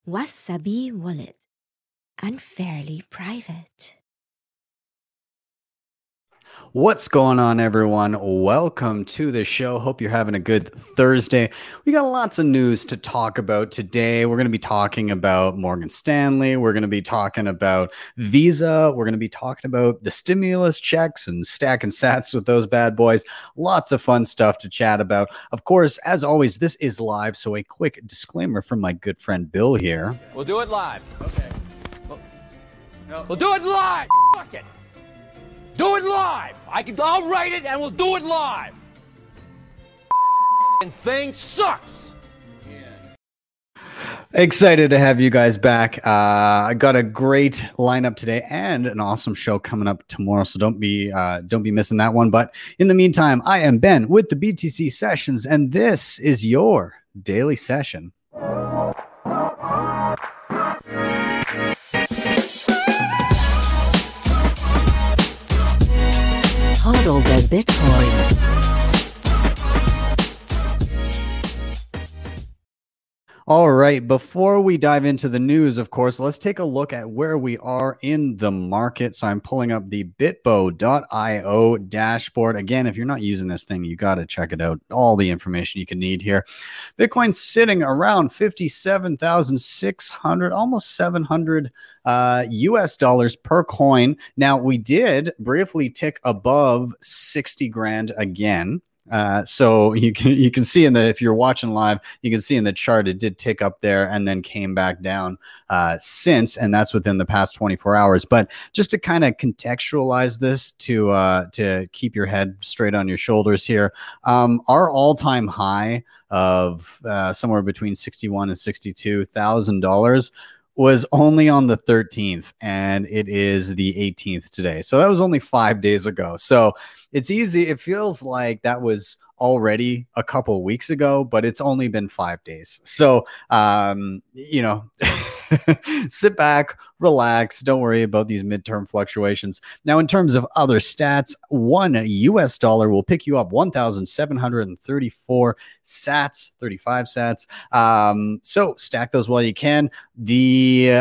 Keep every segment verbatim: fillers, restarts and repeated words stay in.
Wasabi Wallet. Unfairly private. What's going on, everyone? Welcome to the show. Hope you're having a good Thursday. We got lots of news to talk about today. We're going to be talking about Morgan Stanley. We're going to be talking about Visa. We're going to be talking about the stimulus checks and stacking sats with those bad boys. Lots of fun stuff to chat about. Of course, as always, this is live, so a quick disclaimer from my good friend Bill here. We'll do it live. Okay. We'll, no. we'll do it live. Fuck it. Do it live. I can. I'll write it, and we'll do it live. And thing sucks. Excited to have you guys back. Uh, I got a great lineup today and an awesome show coming up tomorrow. So don't be uh, don't be missing that one. But in the meantime, I am Ben with the B T C Sessions, and this is your daily session. Hodl the Bitcoin. All right, before we dive into the news, of course, let's take a look at where we are in the market. So I'm pulling up the bitbo dot io dashboard. Again, if you're not using this thing, you got to check it out. All the information you can need here. Bitcoin's sitting around fifty-seven thousand six hundred, almost seven hundred uh, U S dollars per coin. Now, we did briefly tick above sixty grand again. Uh, so you can you can see in the if you're watching live, you can see in the chart it did tick up there and then came back down uh, since, and that's within the past twenty-four hours. But just to kind of contextualize this to uh, to keep your head straight on your shoulders here, um, our all-time high of uh, somewhere between sixty-one and sixty-two thousand dollars was only on the thirteenth, and it is the eighteenth today. So that was only five days ago. So it's easy. It feels like that was already a couple weeks ago, but it's only been five days. So, um, you know, sit back, relax. Don't worry about these midterm fluctuations. Now, in terms of other stats, one U S dollar will pick you up one thousand seven hundred thirty-four sats, thirty-five sats. Um, so stack those while you can. The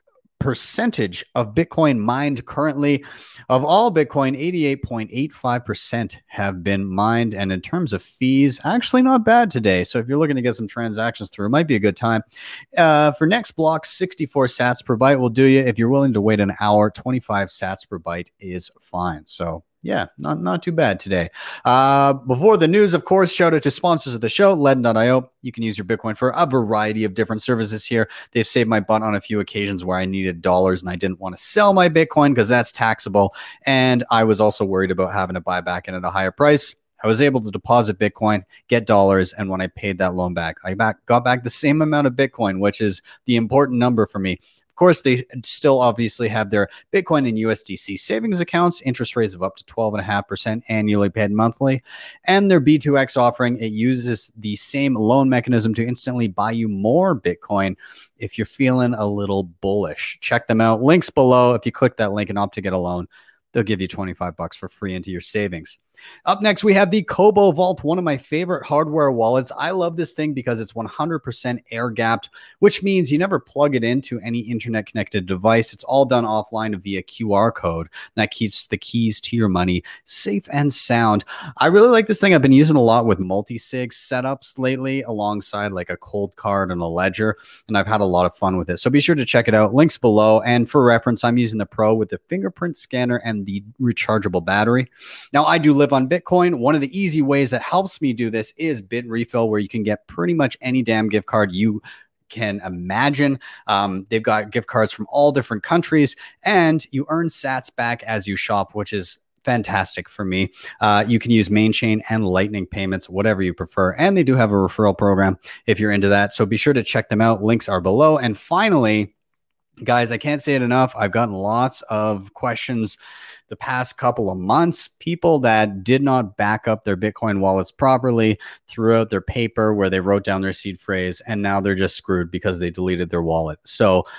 percentage of Bitcoin mined currently, of all Bitcoin, eighty-eight point eight five percent have been mined. And in terms of fees, actually not bad today. So if you're looking to get some transactions through, it might be a good time. Uh, for next block, sixty-four sats per byte will do you. If you're willing to wait an hour, twenty-five sats per byte is fine. So yeah, not, not too bad today. Uh, before the news, of course, shout out to sponsors of the show, Ledn dot io. You can use your Bitcoin for a variety of different services here. They've saved my butt on a few occasions where I needed dollars and I didn't want to sell my Bitcoin because that's taxable. And I was also worried about having to buy back in at a higher price. I was able to deposit Bitcoin, get dollars, and when I paid that loan back, I back, got back the same amount of Bitcoin, which is the important number for me. Of course, they still obviously have their Bitcoin and U S D C savings accounts, interest rates of up to twelve point five percent annually paid monthly, and their B two X offering. It uses the same loan mechanism to instantly buy you more Bitcoin if you're feeling a little bullish. Check them out. Links below. If you click that link and opt to get a loan, they'll give you twenty-five bucks for free into your savings. Up next, we have the Kobo Vault, one of my favorite hardware wallets. I love this thing because it's one hundred percent air-gapped, which means you never plug it into any internet-connected device. It's all done offline via Q R code. That keeps the keys to your money safe and sound. I really like this thing. I've been using a lot with multi-sig setups lately alongside like a cold card and a ledger, and I've had a lot of fun with it. So be sure to check it out. Links below. And for reference, I'm using the Pro with the fingerprint scanner and the rechargeable battery. Now, I do live on Bitcoin. One of the easy ways that helps me do this is BitRefill, where you can get pretty much any damn gift card you can imagine. Um, they've got gift cards from all different countries, and you earn sats back as you shop, which is fantastic for me. Uh, you can use main chain and lightning payments, whatever you prefer. And they do have a referral program if you're into that. So be sure to check them out. Links are below. And finally, guys, I can't say it enough. I've gotten lots of questions the past couple of months, people that did not back up their Bitcoin wallets properly, threw out their paper where they wrote down their seed phrase, and now they're just screwed because they deleted their wallet. So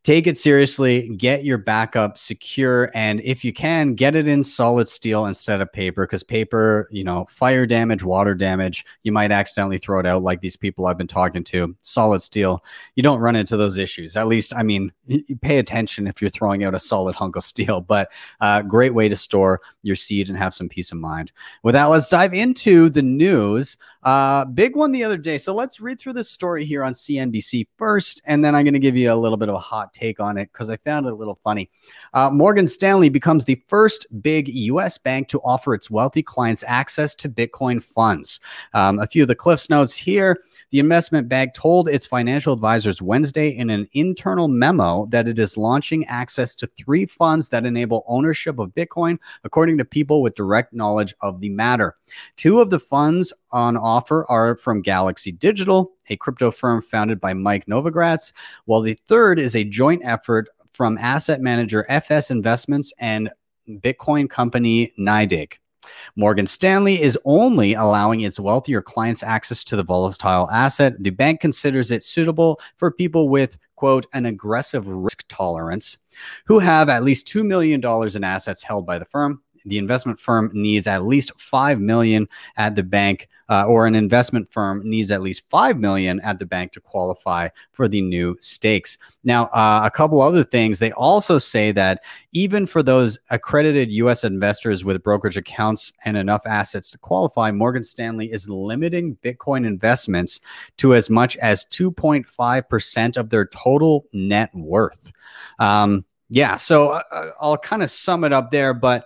take it seriously, get your backup secure, and if you can, get it in solid steel instead of paper, because paper, you know, fire damage, water damage, you might accidentally throw it out like these people I've been talking to. Solid steel, you don't run into those issues. At least, I mean, you pay attention if you're throwing out a solid hunk of steel, but uh, great way to store your seed and have some peace of mind. With that, let's dive into the news. Uh, big one the other day. So let's read through this story here on C N B C first, and then I'm going to give you a little bit of a hot take on it because I found it a little funny. Uh, Morgan Stanley becomes the first big U S bank to offer its wealthy clients access to Bitcoin funds. Um, a few of the Cliffs notes here. The investment bank told its financial advisors Wednesday in an internal memo that it is launching access to three funds that enable ownership of Bitcoin, according to people with direct knowledge of the matter. Two of the funds on offer are from Galaxy Digital, a crypto firm founded by Mike Novogratz, while the third is a joint effort from asset manager F S Investments and Bitcoin company NYDIG. Morgan Stanley is only allowing its wealthier clients access to the volatile asset. The bank considers it suitable for people with, quote, an aggressive risk tolerance who have at least two million dollars in assets held by the firm. The investment firm needs at least five million dollars at the bank, uh, or an investment firm needs at least five million dollars at the bank to qualify for the new stakes. Now, uh, a couple other things. They also say that even for those accredited U S investors with brokerage accounts and enough assets to qualify, Morgan Stanley is limiting Bitcoin investments to as much as two point five percent of their total net worth. Um, yeah, so uh, I'll kind of sum it up there, but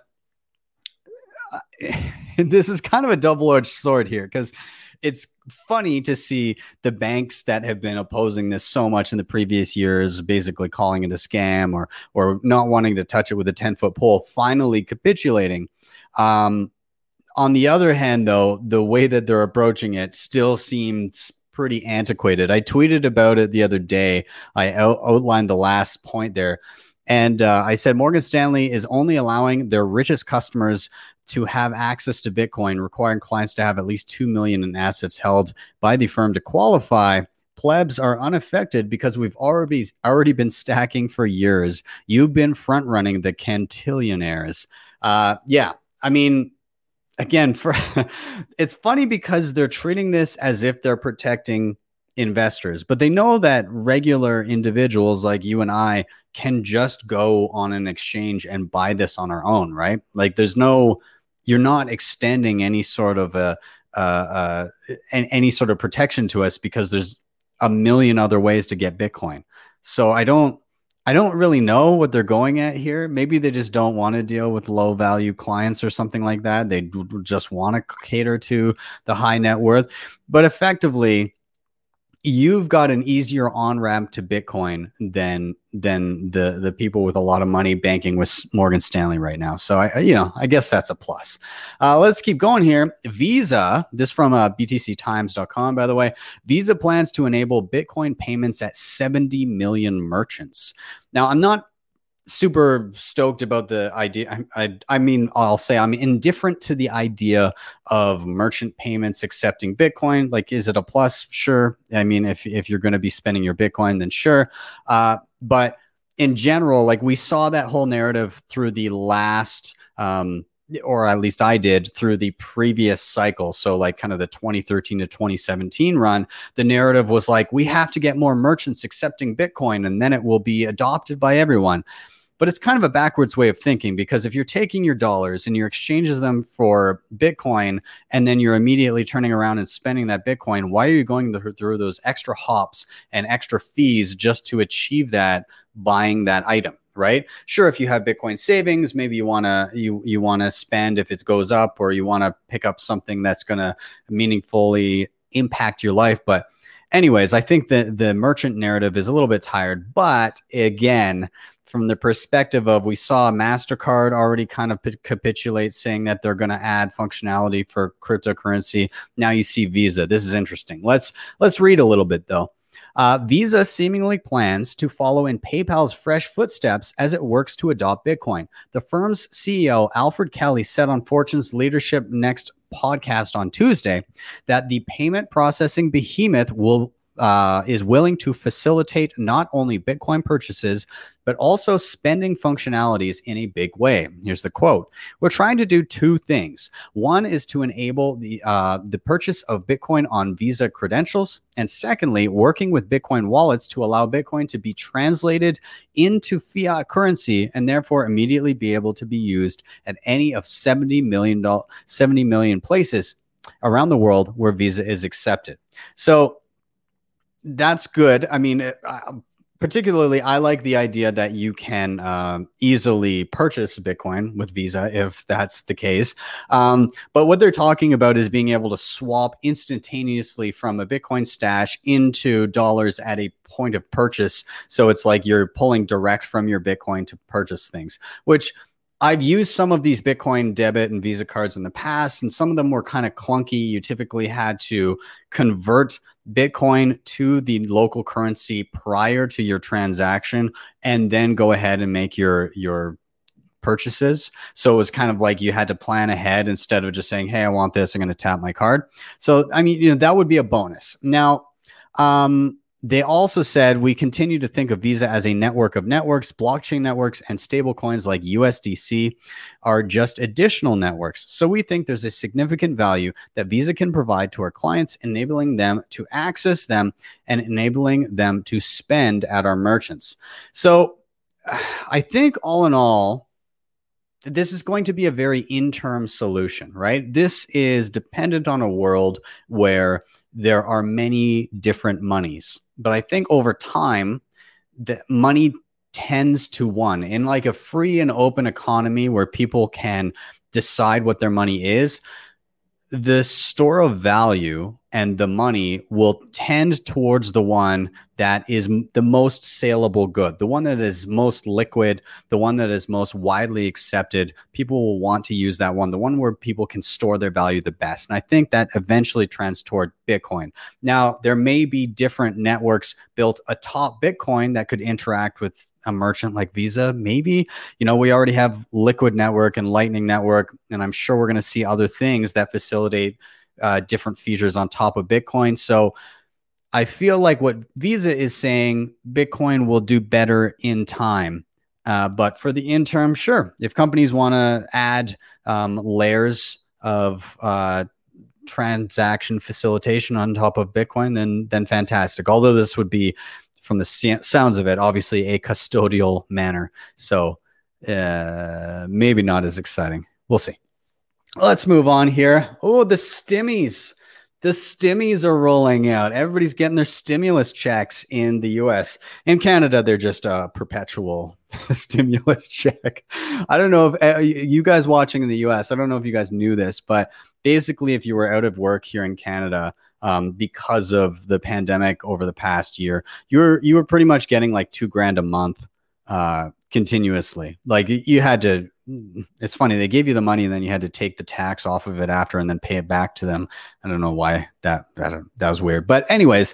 this is kind of a double-edged sword here because it's funny to see the banks that have been opposing this so much in the previous years, basically calling it a scam or or not wanting to touch it with a ten-foot pole, finally capitulating. Um, on the other hand, though, the way that they're approaching it still seems pretty antiquated. I tweeted about it the other day. I out- outlined the last point there. And uh, I said Morgan Stanley is only allowing their richest customers to have access to Bitcoin, requiring clients to have at least two million dollars in assets held by the firm to qualify. Plebs are unaffected because we've already already been stacking for years. You've been front running the cantillionaires. Uh, yeah, I mean, again, for it's funny because they're treating this as if they're protecting investors, but they know that regular individuals like you and I can just go on an exchange and buy this on our own, right? Like there's no, you're not extending any sort of a, uh, uh, any sort of protection to us because there's a million other ways to get Bitcoin. So I don't, I don't really know what they're going at here. Maybe they just don't want to deal with low value clients or something like that. They just want to cater to the high net worth, but effectively, you've got an easier on-ramp to Bitcoin than than the the people with a lot of money banking with Morgan Stanley right now. So I, you know, I guess that's a plus. Uh, let's keep going here. Visa, this from uh, B T C Times dot com, by the way. Visa plans to enable Bitcoin payments at seventy million merchants. Now, I'm not super stoked about the idea. I, I, I mean, I'll say I'm indifferent to the idea of merchant payments accepting Bitcoin. Like, is it a plus? Sure. I mean, if, if you're going to be spending your Bitcoin, then sure. Uh, but in general, like we saw that whole narrative through the last, um, or at least I did through the previous cycle. So like kind of the twenty thirteen to twenty seventeen run, the narrative was like, we have to get more merchants accepting Bitcoin and then it will be adopted by everyone. But it's kind of a backwards way of thinking, because if you're taking your dollars and you're exchanging them for Bitcoin and then you're immediately turning around and spending that Bitcoin, why are you going through those extra hops and extra fees just to achieve that, buying that item? Right? Sure, if you have Bitcoin savings, maybe you want to you you want to spend if it goes up, or you want to pick up something that's going to meaningfully impact your life. But anyways, I think that the merchant narrative is a little bit tired. But again, from the perspective of, we saw MasterCard already kind of capitulate, saying that they're going to add functionality for cryptocurrency. Now you see Visa. This is interesting. Let's let's read a little bit though. Uh, Visa seemingly plans to follow in PayPal's fresh footsteps as it works to adopt Bitcoin. The firm's C E O, Alfred Kelly, said on Fortune's Leadership Next podcast on Tuesday that the payment processing behemoth will uh, is willing to facilitate not only Bitcoin purchases, but also spending functionalities in a big way. Here's the quote. We're trying to do two things. One is to enable the uh, the purchase of Bitcoin on Visa credentials. And secondly, working with Bitcoin wallets to allow Bitcoin to be translated into fiat currency and therefore immediately be able to be used at any of seventy million, seventy million places around the world where Visa is accepted. So that's good. I mean, it, uh, particularly, I like the idea that you can uh, easily purchase Bitcoin with Visa if that's the case. Um, but what they're talking about is being able to swap instantaneously from a Bitcoin stash into dollars at a point of purchase. So it's like you're pulling direct from your Bitcoin to purchase things, which I've used some of these Bitcoin debit and Visa cards in the past, and some of them were kind of clunky. You typically had to convert Bitcoin to the local currency prior to your transaction and then go ahead and make your your purchases. So it was kind of like you had to plan ahead instead of just saying, hey, I want this, I'm going to tap my card. So, I mean, you know, that would be a bonus. Now, um, they also said we continue to think of Visa as a network of networks. Blockchain networks and stable coins like U S D C are just additional networks. So we think there's a significant value that Visa can provide to our clients, enabling them to access them and enabling them to spend at our merchants. So I think all in all, this is going to be a very interim solution, right? This is dependent on a world where there are many different monies. But I think over time, the money tends to one in like a free and open economy where people can decide what their money is. The store of value and the money will tend towards the one that is the most saleable good, the one that is most liquid, the one that is most widely accepted. People will want to use that one, the one where people can store their value the best. And I think that eventually trends toward Bitcoin. Now, there may be different networks built atop Bitcoin that could interact with a merchant like Visa. Maybe, you know, we already have Liquid Network and Lightning Network, and I'm sure we're going to see other things that facilitate uh, different features on top of Bitcoin. So I feel like what Visa is saying, Bitcoin will do better in time. Uh, but for the interim, sure. If companies want to add um, layers of uh, transaction facilitation on top of Bitcoin, then then fantastic. Although this would be, from the sounds of it, obviously a custodial manner. So uh, maybe not as exciting. We'll see. Let's move on here. Oh, the stimmies. The stimmies are rolling out. Everybody's getting their stimulus checks in the U S. In Canada, they're just a perpetual stimulus check. I don't know if uh, you guys watching in the U S, I don't know if you guys knew this, but basically if you were out of work here in Canada, Um, because of the pandemic over the past year, you were you were pretty much getting like two grand a month uh, continuously. Like you had to. It's funny, they gave you the money and then you had to take the tax off of it after and then pay it back to them. I don't know why that that, that was weird, but anyways,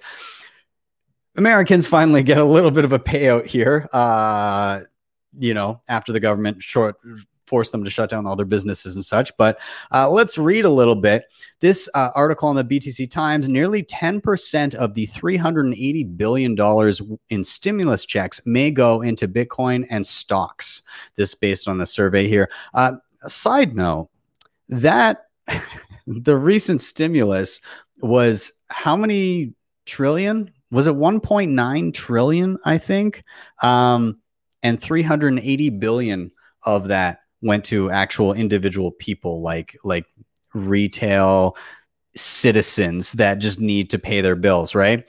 Americans finally get a little bit of a payout here. Uh, you know, after the government short. force them to shut down all their businesses and such. But uh, let's read a little bit. This uh, article on the B T C Times, nearly ten percent of the three hundred eighty billion dollars in stimulus checks may go into Bitcoin and stocks. This based on a survey here. Uh, a side note, that the recent stimulus was how many trillion? Was it one point nine trillion, I think? Um, and three hundred eighty billion of that went to actual individual people, like like retail citizens that just need to pay their bills, right?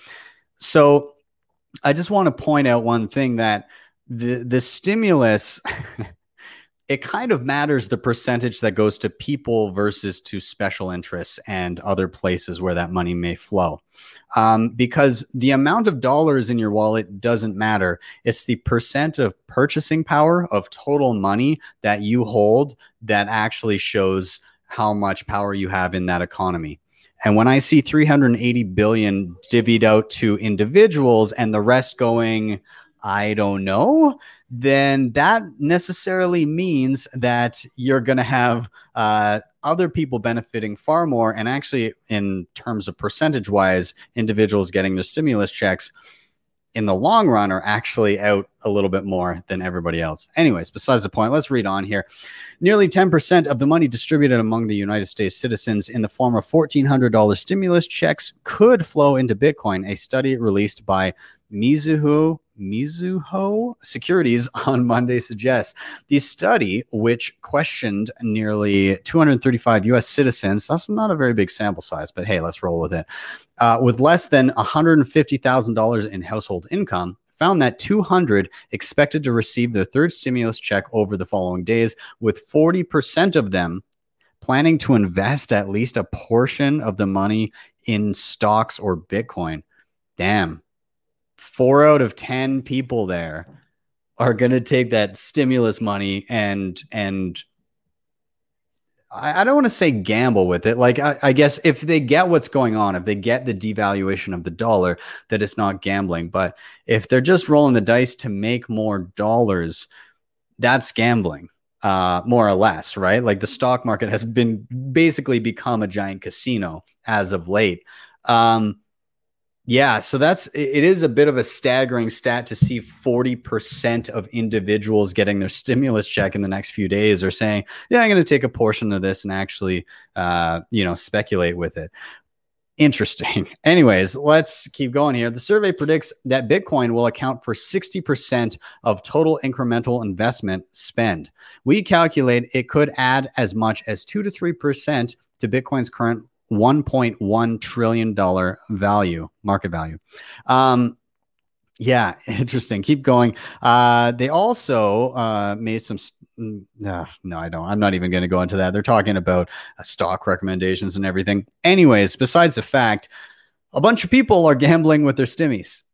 So I just want to point out one thing, that the the stimulus, it kind of matters the percentage that goes to people versus to special interests and other places where that money may flow. Um, because the amount of dollars in your wallet doesn't matter. It's the percent of purchasing power of total money that you hold that actually shows how much power you have in that economy. And when I see three hundred eighty billion divvied out to individuals and the rest going, I don't know, then that necessarily means that you're going to have uh, other people benefiting far more. And actually, in terms of percentage wise, individuals getting their stimulus checks in the long run are actually out a little bit more than everybody else. Anyways, besides the point, let's read on here. Nearly ten percent of the money distributed among the United States citizens in the form of fourteen hundred dollars stimulus checks could flow into Bitcoin, a study released by Mizuho Mizuho Securities on Monday suggests. The study, which questioned nearly two hundred thirty-five U S citizens, that's not a very big sample size, but hey, let's roll with it, uh, with less than one hundred fifty thousand dollars in household income, found that two hundred expected to receive their third stimulus check over the following days, with forty percent of them planning to invest at least a portion of the money in stocks or Bitcoin. Damn. Four out of ten people there are going to take that stimulus money and, and I, I don't want to say gamble with it. Like, I, I guess if they get what's going on, if they get the devaluation of the dollar, that it's not gambling. But if they're just rolling the dice to make more dollars, that's gambling, uh, more or less, right? Like the stock market has been basically become a giant casino as of late. Um, Yeah, so that's it is a bit of a staggering stat to see forty percent of individuals getting their stimulus check in the next few days are saying, yeah, I'm going to take a portion of this and actually, uh, you know, speculate with it. Interesting. Anyways, let's keep going here. The survey predicts that Bitcoin will account for sixty percent of total incremental investment spend. We calculate it could add as much as two to three percent to Bitcoin's current one point one trillion dollars value, market value. Um, yeah, interesting. Keep going. Uh, they also uh, made some, uh, no, I don't, I'm not even going to go into that. They're talking about uh, stock recommendations and everything. Anyways, besides the fact, a bunch of people are gambling with their stimmies.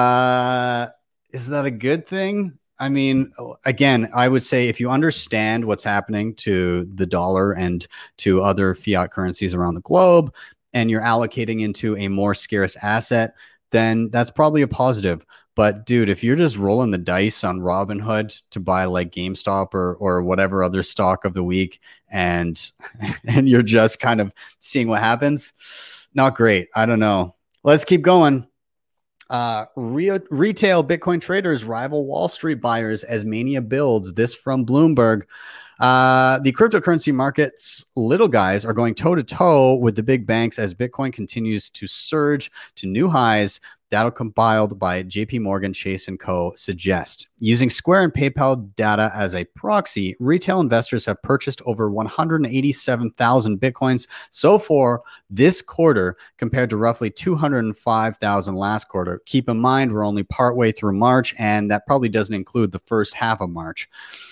Uh, is that a good thing? I mean, again, I would say if you understand what's happening to the dollar and to other fiat currencies around the globe, and you're allocating into a more scarce asset, then that's probably a positive. But dude, if you're just rolling the dice on Robinhood to buy like GameStop or or whatever other stock of the week, and and you're just kind of seeing what happens, not great. I don't know. Let's keep going. Uh, re- retail Bitcoin traders rival Wall Street buyers as mania builds. This from Bloomberg. Uh, the cryptocurrency market's little guys are going toe to toe with the big banks as Bitcoin continues to surge to new highs. Data compiled by J P Morgan Chase and Co. suggest. Using Square and PayPal data as a proxy, retail investors have purchased over one hundred eighty-seven thousand Bitcoins so far this quarter, compared to roughly two hundred five thousand last quarter. Keep in mind, we're only partway through March, and that probably doesn't include the first half of March.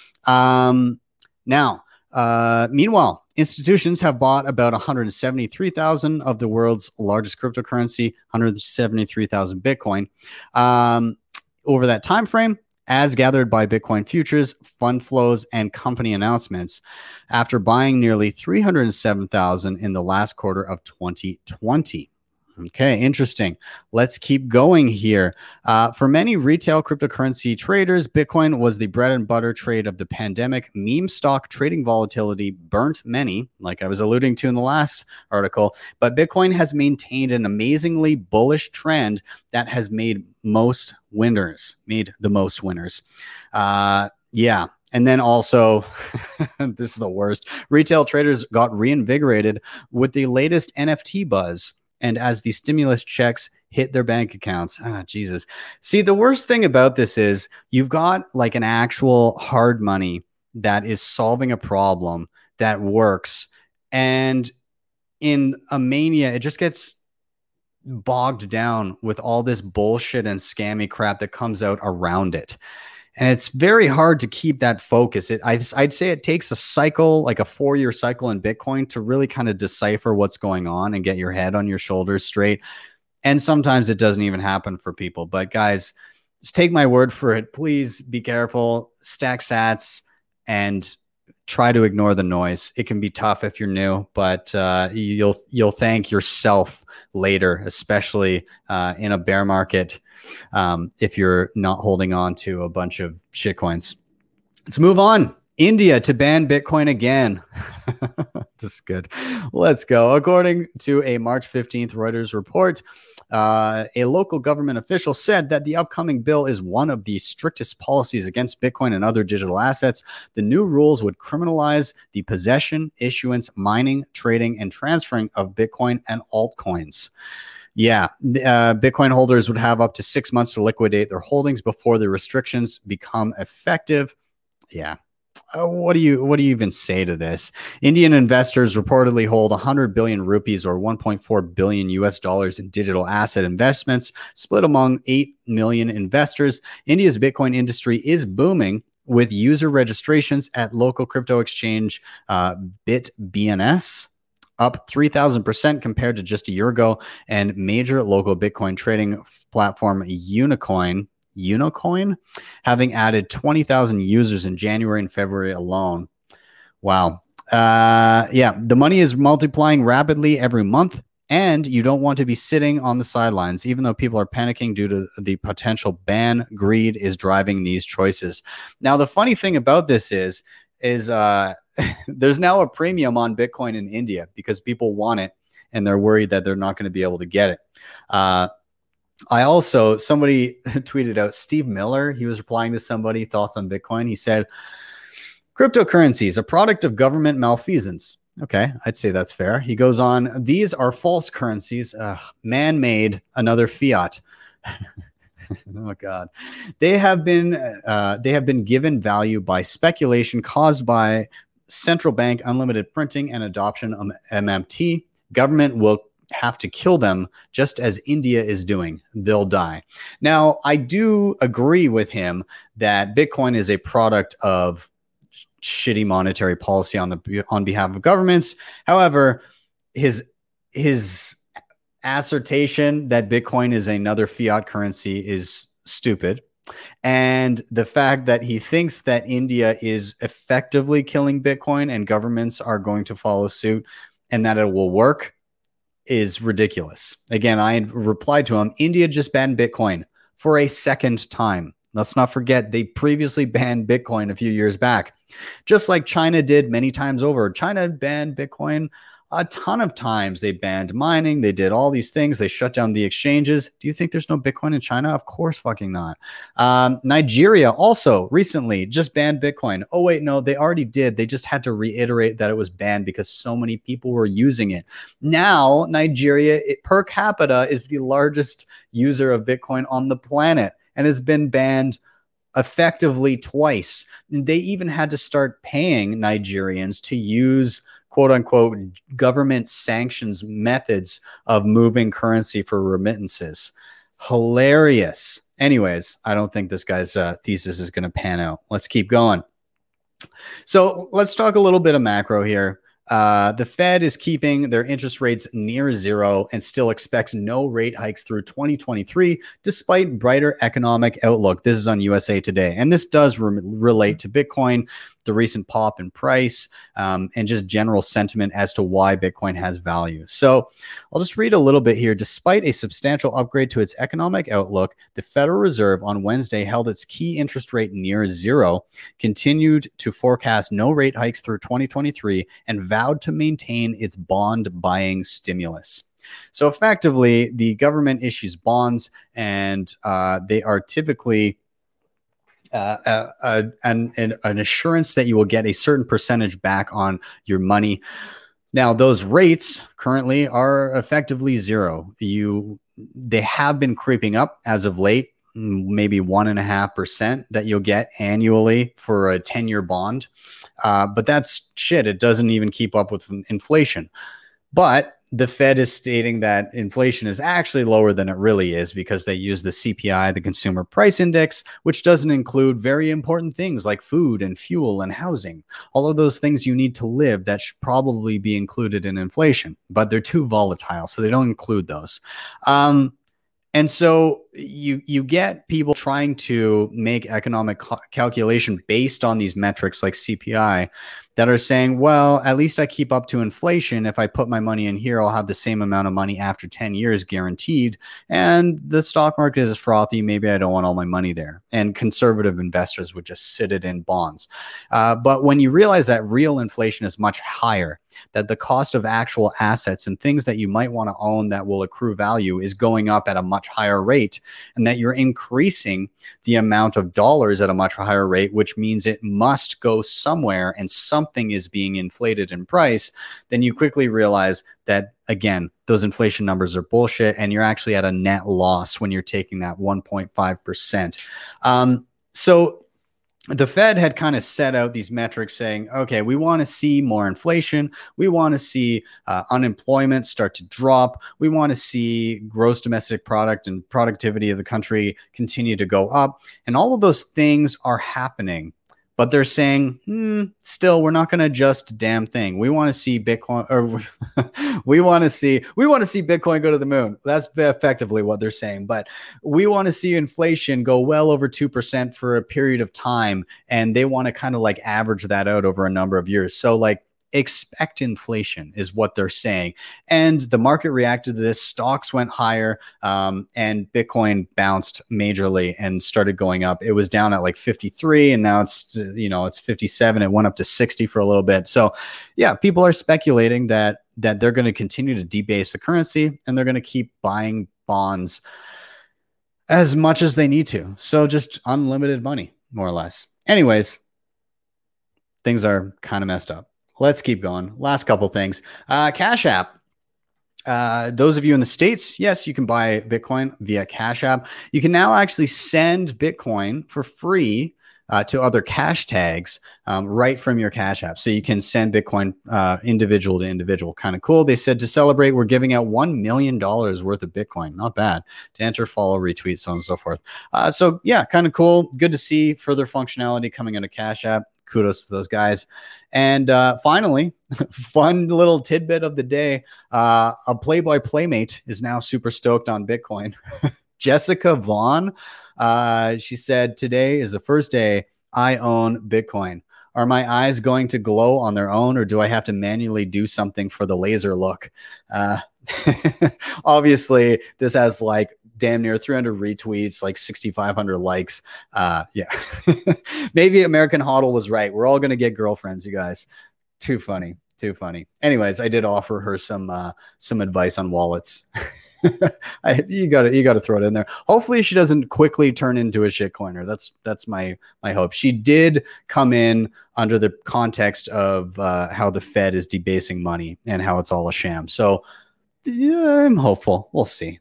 Um, now, uh, meanwhile, institutions have bought about one hundred seventy-three thousand of the world's largest cryptocurrency, one hundred seventy-three thousand Bitcoin, um, over that time frame, as gathered by Bitcoin futures, fund flows, and company announcements, after buying nearly three hundred seven thousand in the last quarter of twenty twenty. Okay, interesting. Let's keep going here. Uh, for many retail cryptocurrency traders, Bitcoin was the bread and butter trade of the pandemic. Meme stock trading volatility burnt many, like I was alluding to in the last article, but Bitcoin has maintained an amazingly bullish trend that has made most winners, made the most winners. Uh, yeah. And then also, this is the worst, retail traders got reinvigorated with the latest N F T buzz. And as the stimulus checks hit their bank accounts, ah, Jesus. See, the worst thing about this is you've got like an actual hard money that is solving a problem that works. And in a mania, it just gets bogged down with all this bullshit and scammy crap that comes out around it. And it's very hard to keep that focus. It, I, I'd say it takes a cycle, like a four-year cycle in Bitcoin, to really kind of decipher what's going on and get your head on your shoulders straight. And sometimes it doesn't even happen for people. But guys, just take my word for it. Please be careful, stack sats, and try to ignore the noise. It can be tough if you're new, but uh, you'll you'll thank yourself later, especially uh, in a bear market, um, if you're not holding on to a bunch of shitcoins. Let's move on. India to ban Bitcoin again. This is good. Let's go. According to a March fifteenth Reuters report, uh, a local government official said that the upcoming bill is one of the strictest policies against Bitcoin and other digital assets. The new rules would criminalize the possession, issuance, mining, trading, and transferring of Bitcoin and altcoins. Yeah, uh, Bitcoin holders would have up to six months to liquidate their holdings before the restrictions become effective. Yeah. Uh, what do you what do you even say to this? Indian investors reportedly hold one hundred billion rupees or one point four billion U S dollars in digital asset investments split among eight million investors. India's Bitcoin industry is booming with user registrations at local crypto exchange uh, BitBNS up three thousand percent compared to just a year ago, and major local Bitcoin trading platform Unocoin Unocoin, having added twenty thousand users in January and February alone. Wow. Uh, yeah, the money is multiplying rapidly every month, and you don't want to be sitting on the sidelines, even though people are panicking due to the potential ban. Greed is driving these choices. Now, the funny thing about this is, is uh, there's now a premium on Bitcoin in India because people want it, and they're worried that they're not going to be able to get it. Uh, I also, somebody tweeted out, Steve Miller, he was replying to somebody, thoughts on Bitcoin. He said, cryptocurrencies, a product of government malfeasance. Okay, I'd say that's fair. He goes on, these are false currencies, uh, man-made, another fiat. Oh God, they have been uh, they have been given value by speculation caused by central bank unlimited printing and adoption of M M T. Government will have to kill them, just as India is doing. They'll die. Now, I do agree with him that Bitcoin is a product of shitty monetary policy on the on behalf of governments. However, his his assertion that Bitcoin is another fiat currency is stupid. And the fact that he thinks that India is effectively killing Bitcoin and governments are going to follow suit and that it will work is ridiculous. Again, I replied to him, India just banned Bitcoin for a second time. Let's not forget they previously banned Bitcoin a few years back, just like China did many times over. China banned Bitcoin a ton of times. They banned mining. They did all these things. They shut down the exchanges. Do you think there's no Bitcoin in China? Of course fucking not. Um, Nigeria also recently just banned Bitcoin. Oh, wait, no, they already did. They just had to reiterate that it was banned because so many people were using it. Now, Nigeria it, per capita is the largest user of Bitcoin on the planet and has been banned effectively twice. They even had to start paying Nigerians to use quote unquote government sanctions methods of moving currency for remittances. Hilarious. Anyways, I don't think this guy's uh, thesis is going to pan out. Let's keep going. So let's talk a little bit of macro here. Uh, the Fed is keeping their interest rates near zero and still expects no rate hikes through twenty twenty-three, despite brighter economic outlook. This is on U S A Today. And this does re- relate to Bitcoin, the recent pop in price, um, and just general sentiment as to why Bitcoin has value. So I'll just read a little bit here. Despite a substantial upgrade to its economic outlook, the Federal Reserve on Wednesday held its key interest rate near zero, continued to forecast no rate hikes through twenty twenty-three, and vowed to maintain its bond buying stimulus. So effectively, the government issues bonds, and uh, they are typically Uh, uh, uh, an, an, an assurance that you will get a certain percentage back on your money. Now, those rates currently are effectively zero. You, they have been creeping up as of late, maybe one and a half percent that you'll get annually for a ten-year bond. Uh, but that's shit. It doesn't even keep up with inflation. But the Fed is stating that inflation is actually lower than it really is because they use the C P I, the Consumer Price Index, which doesn't include very important things like food and fuel and housing. All of those things you need to live that should probably be included in inflation, but they're too volatile, so they don't include those. Um, and so you you get people trying to make economic ca- calculation based on these metrics like C P I that are saying, well, at least I keep up to inflation. If I put my money in here, I'll have the same amount of money after ten years guaranteed. And the stock market is frothy. Maybe I don't want all my money there. And conservative investors would just sit it in bonds. Uh, but when you realize that real inflation is much higher, that the cost of actual assets and things that you might want to own that will accrue value is going up at a much higher rate, and that you're increasing the amount of dollars at a much higher rate, which means it must go somewhere and something is being inflated in price, then you quickly realize that, again, those inflation numbers are bullshit, and you're actually at a net loss when you're taking that one point five percent. Um, so the Fed had kind of set out these metrics saying, okay, we want to see more inflation. We want to see uh, unemployment start to drop. We want to see gross domestic product and productivity of the country continue to go up. And all of those things are happening. But they're saying, hmm, still, we're not going to adjust a damn thing. We want to see Bitcoin, or we want to see, we want to see Bitcoin go to the moon. That's effectively what they're saying. But we want to see inflation go well over two percent for a period of time. And they want to kind of like average that out over a number of years. So like, expect inflation is what they're saying. And the market reacted to this. Stocks went higher, um, and Bitcoin bounced majorly and started going up. It was down at like fifty-three, and now it's, you know, it's fifty-seven. It went up to sixty for a little bit. So yeah, people are speculating that that they're going to continue to debase the currency, and they're going to keep buying bonds as much as they need to. So just unlimited money, more or less. Anyways, things are kind of messed up. Let's keep going. Last couple things. Uh, Cash App. Uh, those of you in the States, yes, you can buy Bitcoin via Cash App. You can now actually send Bitcoin for free uh, to other cash tags um, right from your Cash App. So you can send Bitcoin uh, individual to individual. Kind of cool. They said to celebrate, we're giving out one million dollars worth of Bitcoin. Not bad. To enter, follow, retweet, so on and so forth. Uh, so yeah, kind of cool. Good to see further functionality coming into Cash App. Kudos to those guys. And uh, finally, fun little tidbit of the day. Uh, a Playboy Playmate is now super stoked on Bitcoin. Jessica Vaughn, uh, she said, today is the first day I own Bitcoin. Are my eyes going to glow on their own, or do I have to manually do something for the laser look? Uh, obviously, this has like damn near three hundred retweets, like sixty-five hundred likes. Uh, yeah, maybe American Hodl was right. We're all going to get girlfriends, you guys. Too funny. Too funny. Anyways, I did offer her some uh, some advice on wallets. I, you got to you got to throw it in there. Hopefully, she doesn't quickly turn into a shitcoiner. That's that's my my hope. She did come in under the context of uh, how the Fed is debasing money and how it's all a sham. So yeah, I'm hopeful. We'll see.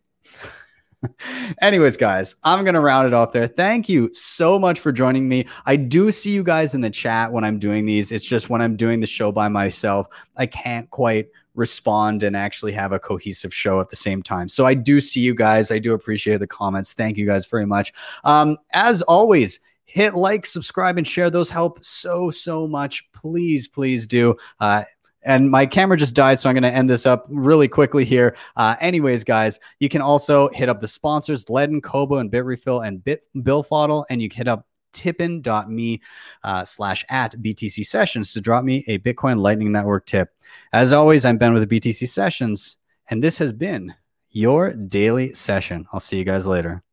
Anyways, guys, I'm going to round it off there. Thank you so much for joining me. I do see you guys in the chat when I'm doing these. It's just when I'm doing the show by myself, I can't quite respond and actually have a cohesive show at the same time. So I do see you guys. I do appreciate the comments. Thank you guys very much. Um, as always, hit like, subscribe, and share. Those help so, so much. Please, please do. Uh, And my camera just died, so I'm going to end this up really quickly here. Uh, anyways, guys, you can also hit up the sponsors, Ledn, Kobo, and BitRefill, and Bit Billfodl, and you can hit up tippin.me uh, slash at BTC Sessions to drop me a Bitcoin Lightning Network tip. As always, I'm Ben with the B T C Sessions, and this has been your daily session. I'll see you guys later.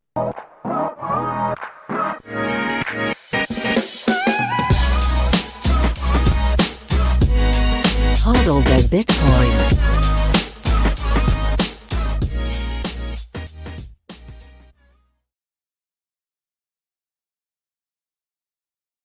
Hodl the Bitcoin.